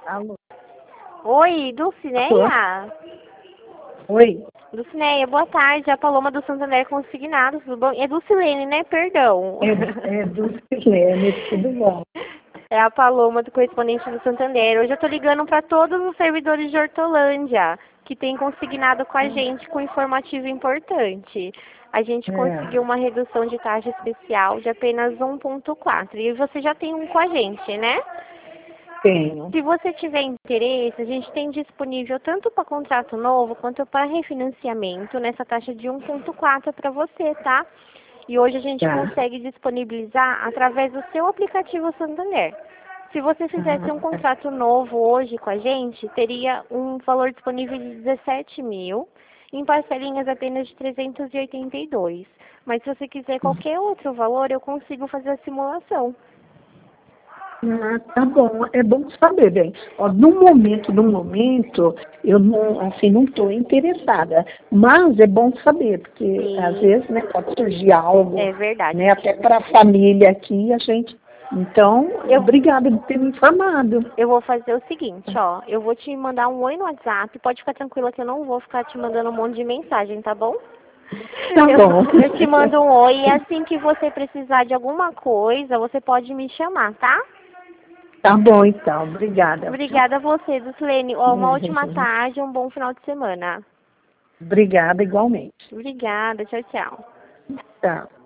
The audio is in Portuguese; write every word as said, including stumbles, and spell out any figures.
Alô? Oi, Dulcineia? Oi? Dulcineia, boa tarde. A Paloma do Santander Consignado, tudo bom? É Dulcilene, né? Perdão. É, é Dulcilene, tudo bom? É a Paloma do correspondente do Santander. Hoje eu tô ligando para todos os servidores de Hortolândia que têm consignado com a gente com informativo importante. A gente É, conseguiu uma redução de taxa especial de apenas um vírgula quatro. E você já tem um com a gente, né? tenho. Se você tiver interesse, a gente tem disponível tanto para contrato novo quanto para refinanciamento nessa taxa de um vírgula quatro para você, tá? E hoje a gente Tá. consegue disponibilizar através do seu aplicativo Santander. Se você fizesse um Ah, contrato novo hoje com a gente, teria um valor disponível de dezessete mil, em parcelinhas apenas de trezentos e oitenta e dois. Mas se você quiser qualquer outro valor, eu consigo fazer a simulação. ah, tá bom, é bom saber, bem. Ó, no momento, no momento, eu não, assim, não estou interessada, mas é bom saber, porque às Sim, vezes, né, pode surgir algo, é verdade. né, até para a família aqui, a gente. Então, Eu obrigada por ter me informado. Eu vou fazer o seguinte, ó. Eu vou te mandar um oi no WhatsApp. Pode ficar tranquila que eu não vou ficar te mandando um monte de mensagem, tá bom? Tá Eu, bom. eu te mando um oi e assim que você precisar de alguma coisa, você pode me chamar, tá? Tá bom, então. Obrigada. Obrigada a você, Dulcilene. Ó, uma ótima tarde, um bom final de semana. Obrigada igualmente. Obrigada, tchau, tchau. Tá.